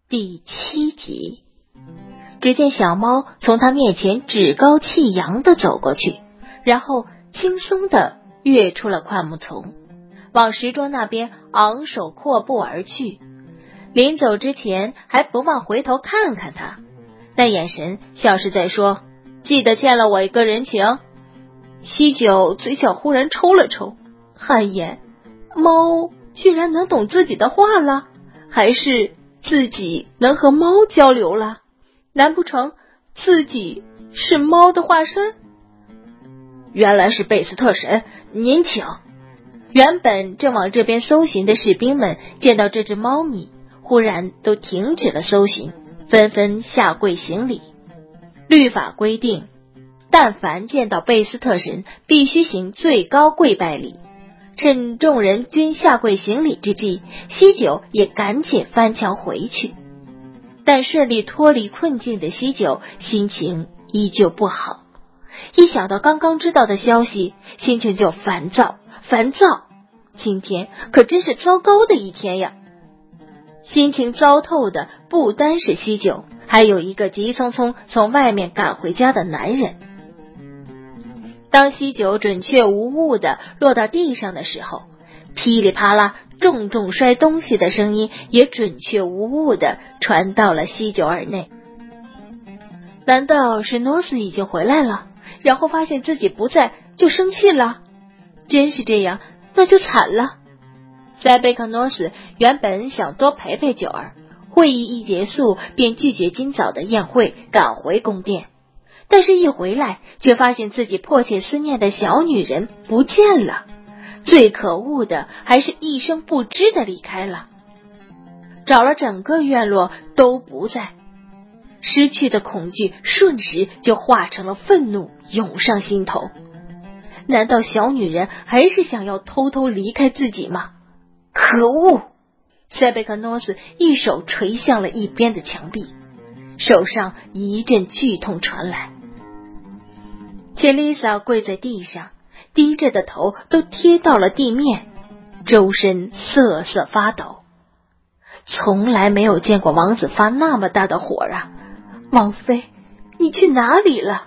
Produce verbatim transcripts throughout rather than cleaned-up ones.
第七集。只见小猫从他面前趾高气扬地走过去，然后轻松地跃出了灌木丛，往石桌那边昂首阔步而去。临走之前还不忘回头看看他，那眼神像是在说，记得欠了我一个人情。西九嘴角忽然抽了抽，汗颜，猫居然能懂自己的话了，还是自己能和猫交流了？难不成自己是猫的化身？原来是贝斯特神，您请。原本正往这边搜寻的士兵们见到这只猫咪，忽然都停止了搜寻，纷纷下跪行礼。律法规定，但凡见到贝斯特神，必须行最高跪拜礼。趁众人均下跪行礼之际，西九也赶紧翻墙回去。但顺利脱离困境的西九心情依旧不好，一想到刚刚知道的消息，心情就烦躁烦躁。今天可真是糟糕的一天呀！心情糟透的不单是西九，还有一个急匆匆从外面赶回家的男人。当西九准确无误地落到地上的时候，噼里啪啦重重摔东西的声音也准确无误地传到了西九耳内。难道是诺斯已经回来了，然后发现自己不在就生气了？真是这样，那就惨了。塞贝克诺斯原本想多陪陪九儿，会议一结束便拒绝今早的宴会，赶回宫殿。但是一回来，却发现自己迫切思念的小女人不见了。最可恶的还是一声不知的离开了，找了整个院落都不在。失去的恐惧瞬时就化成了愤怒，涌上心头。难道小女人还是想要偷偷离开自己吗？可恶！塞贝克诺斯一手捶向了一边的墙壁，手上一阵剧痛传来。切丽莎跪在地上，低着的头都贴到了地面，周身瑟瑟发抖。从来没有见过王子发那么大的火啊！王妃，你去哪里了？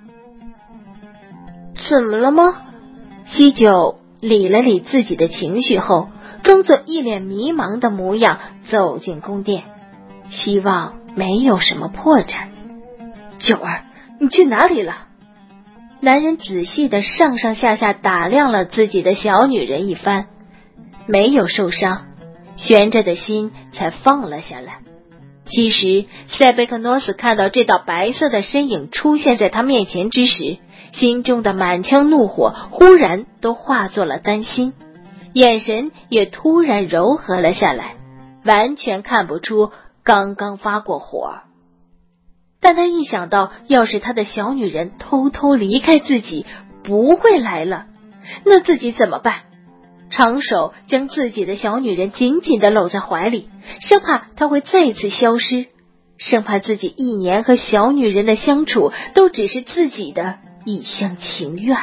怎么了吗？西九理了理自己的情绪后，装作一脸迷茫的模样走进宫殿，希望没有什么破绽。九儿，你去哪里了？男人仔细地上上下下打量了自己的小女人一番，没有受伤，悬着的心才放了下来。其实塞贝克诺斯看到这道白色的身影出现在他面前之时，心中的满腔怒火忽然都化作了担心，眼神也突然柔和了下来，完全看不出刚刚发过火。但他一想到要是他的小女人偷偷离开自己不会来了，那自己怎么办？长手将自己的小女人紧紧地搂在怀里，生怕她会再次消失，生怕自己一年和小女人的相处都只是自己的一厢情愿。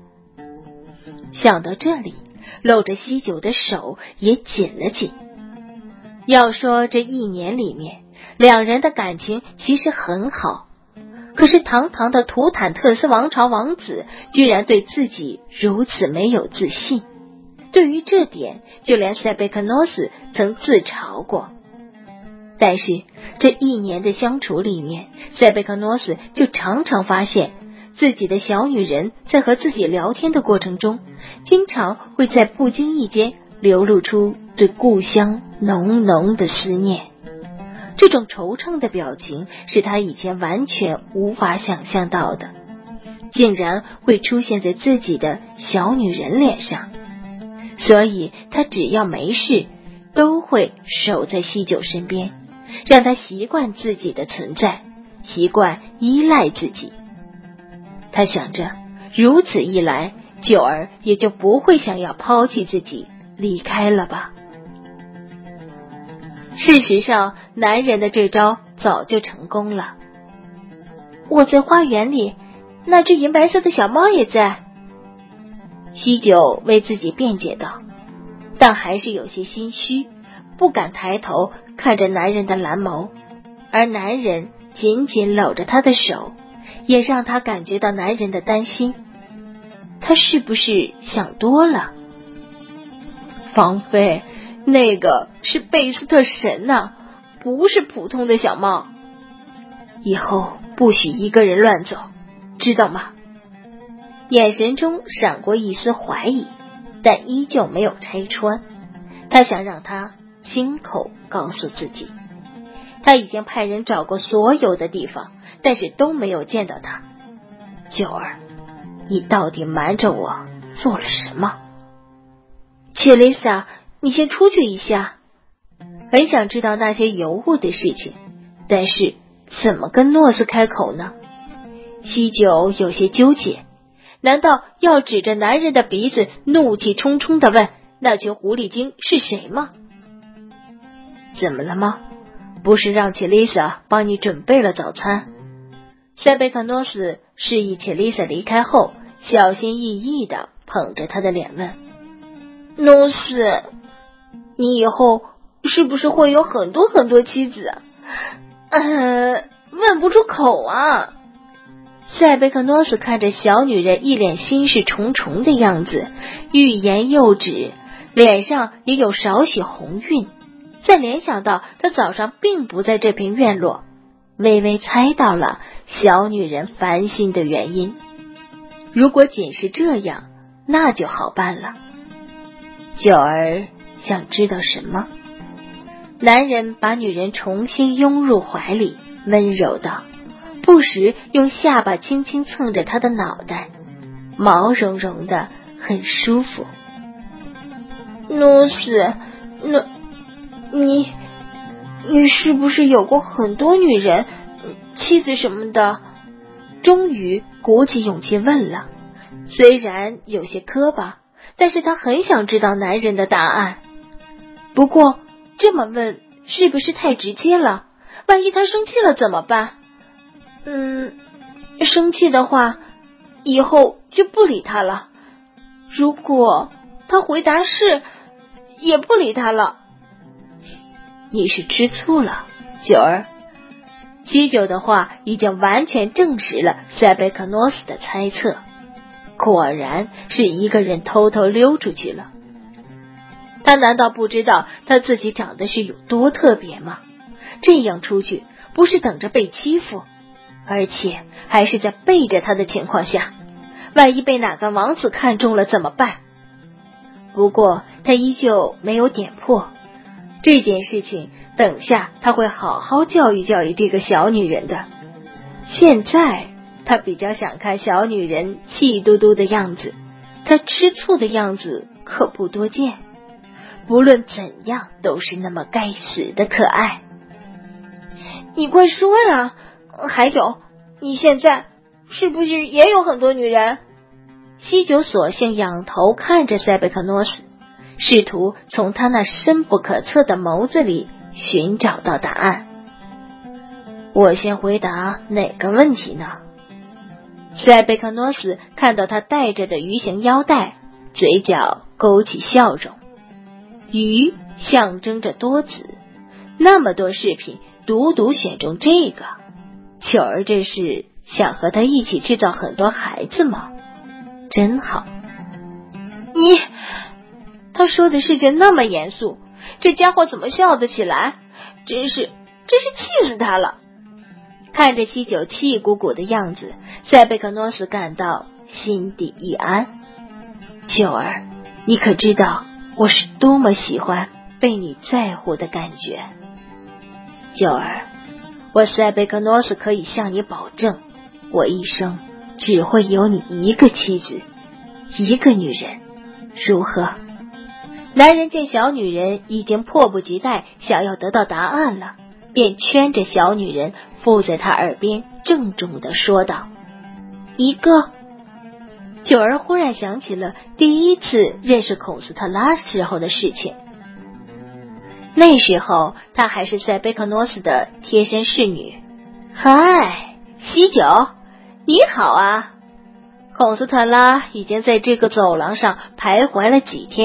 想到这里，搂着西九的手也紧了紧。要说这一年里面，两人的感情其实很好，可是堂堂的图坦特斯王朝王子居然对自己如此没有自信。对于这点，就连塞贝克诺斯曾自嘲过。但是这一年的相处里面，塞贝克诺斯就常常发现自己的小女人在和自己聊天的过程中，经常会在不经意间流露出对故乡浓浓的思念。这种惆怅的表情是他以前完全无法想象到的，竟然会出现在自己的小女人脸上。所以他只要没事，都会守在西九身边，让他习惯自己的存在，习惯依赖自己。他想着，如此一来，九儿也就不会想要抛弃自己离开了吧。事实上，男人的这招早就成功了。我在花园里，那只银白色的小猫也在。西九为自己辩解道，但还是有些心虚， 不敢抬头看着男人的蓝眸，而男人紧紧搂着她的手，也让她感觉到男人的担心。他是不是想多了？王妃，那个是贝斯特神呐，不是普通的小猫。以后不许一个人乱走，知道吗？眼神中闪过一丝怀疑，但依旧没有拆穿。他想让他亲口告诉自己，他已经派人找过所有的地方，但是都没有见到他。九儿，你到底瞒着我做了什么？切丽莎，你先出去一下。很想知道那些尤物的事情，但是怎么跟诺斯开口呢？西九有些纠结，难道要指着男人的鼻子怒气冲冲地问那群狐狸精是谁吗？怎么了吗？不是让切丽莎帮你准备了早餐？塞贝克诺斯示意切丽莎离开后，小心翼翼地捧着她的脸问：诺斯，你以后是不是会有很多很多妻子？呃，问不出口啊。塞贝克诺斯看着小女人一脸心事重重的样子，欲言又止，脸上也有少许红晕。再联想到他早上并不在这片院落，微微猜到了小女人烦心的原因。如果仅是这样，那就好办了。九儿想知道什么？男人把女人重新拥入怀里，温柔道，不时用下巴轻轻蹭着她的脑袋，毛茸茸的，很舒服。诺斯，那你你是不是有过很多女人，妻子什么的？终于鼓起勇气问了，虽然有些磕巴，但是他很想知道男人的答案。不过这么问是不是太直接了？万一他生气了怎么办？嗯，生气的话，以后就不理他了。如果他回答是，也不理他了。你是吃醋了，九儿。七九的话已经完全证实了塞贝克诺斯的猜测，果然是一个人偷偷溜出去了。他难道不知道他自己长得是有多特别吗？这样出去不是等着被欺负，而且还是在背着他的情况下，万一被哪个王子看中了怎么办？不过他依旧没有点破这件事情，等下他会好好教育教育这个小女人的。现在他比较想看小女人气嘟嘟的样子，她吃醋的样子可不多见，不论怎样都是那么该死的可爱。你快说呀，还有，你现在是不是也有很多女人？西九索性仰头看着塞贝克诺斯，试图从他那深不可测的眸子里寻找到答案。我先回答哪个问题呢？塞贝克诺斯看到他戴着的鱼形腰带，嘴角勾起笑容。鱼象征着多子，那么多饰品，独独选中这个，九儿这是想和他一起制造很多孩子吗？真好。你，他说的事情那么严肃，这家伙怎么笑得起来？真是，真是气死他了。看着西九气鼓鼓的样子，塞贝克诺斯感到心底一安。九儿，你可知道我是多么喜欢被你在乎的感觉？九儿，我塞贝克诺斯可以向你保证，我一生只会有你一个妻子，一个女人，如何？男人见小女人已经迫不及待想要得到答案了，便圈着小女人附在她耳边郑重地说道：一个。九儿忽然想起了第一次认识孔斯特拉时候的事情，那时候她还是塞贝克诺斯的贴身侍女。嗨，西九，你好啊。孔斯特拉已经在这个走廊上徘徊了几天，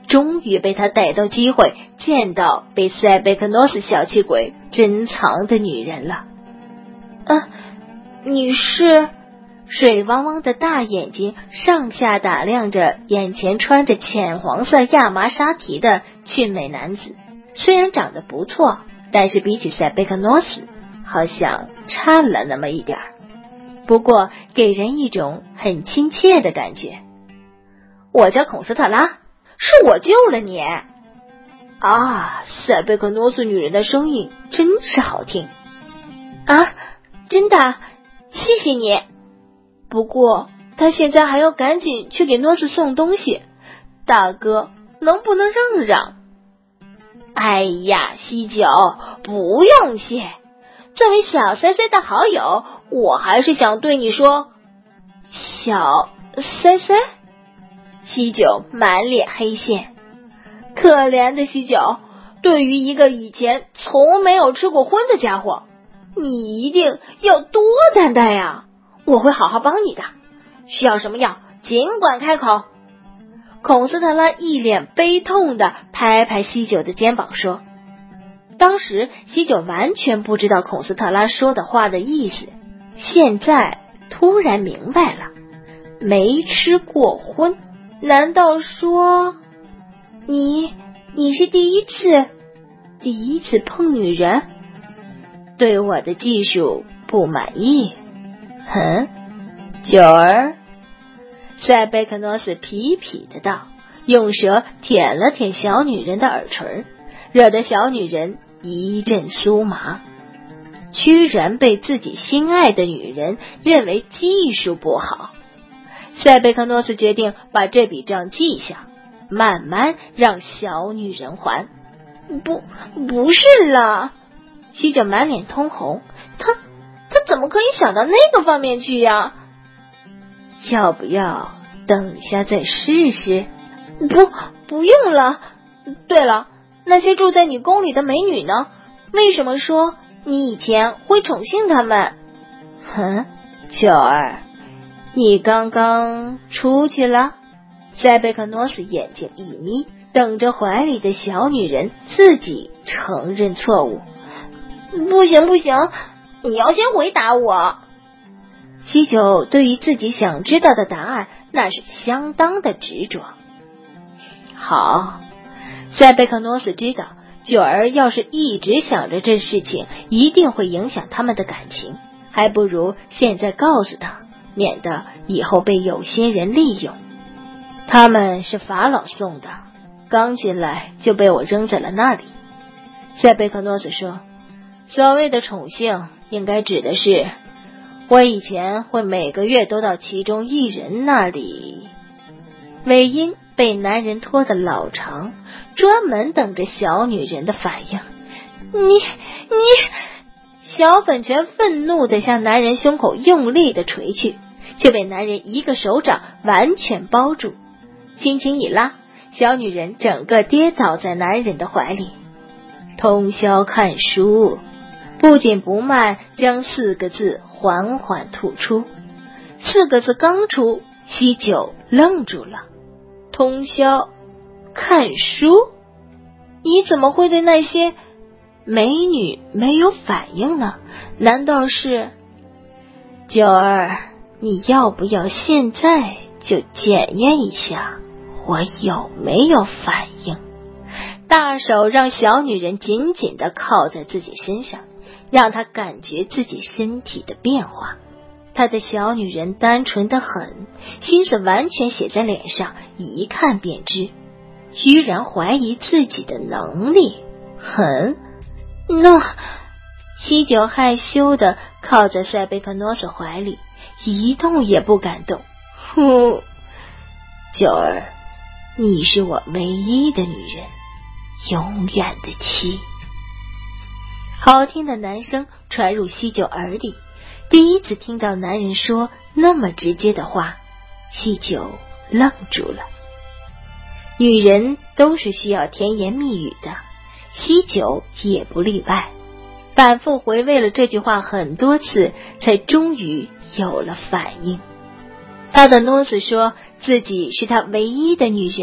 终于被他逮到机会见到被塞贝克诺斯小气鬼珍藏的女人了。啊，你是？水汪汪的大眼睛上下打量着眼前穿着浅黄色亚麻纱提的俊美男子，虽然长得不错，但是比起塞贝克诺斯好像差了那么一点儿，不过给人一种很亲切的感觉。我叫孔斯特拉，是我救了你。啊，塞贝克诺斯女人的声音真是好听。啊，真的，谢谢你。不过他现在还要赶紧去给诺斯送东西，大哥能不能让让？哎呀，西九，不用谢。作为小塞塞的好友，我还是想对你说。小塞塞？西九满脸黑线。可怜的西九，对于一个以前从没有吃过荤的家伙，你一定要多担待呀。我会好好帮你的，需要什么药尽管开口。孔斯特拉一脸悲痛地拍拍西九的肩膀说。当时西九完全不知道孔斯特拉说的话的意思，现在突然明白了。没吃过荤，难道说你你是第一次第一次碰女人？对我的技术不满意？哼，九儿，塞贝克诺斯痞痞的道，用舌舔了舔小女人的耳垂，惹得小女人一阵酥麻。居然被自己心爱的女人认为技术不好，塞贝克诺斯决定把这笔账记下，慢慢让小女人还。不，不是啦！西九满脸通红，他他怎么可以想到那个方面去呀？要不要等一下再试试？不，不用了。对了，那些住在你宫里的美女呢？为什么说你以前会宠幸她们？哼，九儿，你刚刚出去了？塞贝克诺斯眼睛一眯，等着怀里的小女人自己承认错误。不行不行，你要先回答我。西九对于自己想知道的答案那是相当的执着。好，塞贝克诺斯知道九儿要是一直想着这事情一定会影响他们的感情，还不如现在告诉他，免得以后被有些人利用。他们是法老送的，刚进来就被我扔在了那里。塞贝克诺斯说，所谓的宠幸应该指的是我以前会每个月都到其中一人那里。尾音被男人拖得老长，专门等着小女人的反应。你你小粉拳愤怒地向男人胸口用力地捶去，却被男人一个手掌完全包住，轻轻一拉，小女人整个跌倒在男人的怀里。通宵看书，不紧不慢将四个字缓缓吐出。四个字刚出，西九愣住了。通宵看书？你怎么会对那些美女没有反应呢？难道是……九儿，你要不要现在就检验一下我有没有反应？大手让小女人紧紧地靠在自己身上，让她感觉自己身体的变化。她的小女人单纯得很，心思完全写在脸上，一看便知。居然怀疑自己的能力，哼！那西九害羞地靠在塞贝克诺斯怀里，一动也不敢动。哼，九儿，你是我唯一的女人，永远的妻。好听的男声传入西九耳里，第一次听到男人说那么直接的话，西九愣住了。女人都是需要甜言蜜语的，西九也不例外，反复回味了这句话很多次，才终于有了反应。他的诺斯说自己是他唯一的女人，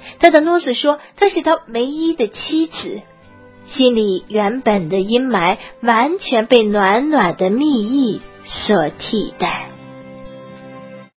他的啰嗦说她是他唯一的妻子，心里原本的阴霾完全被暖暖的蜜意所替代。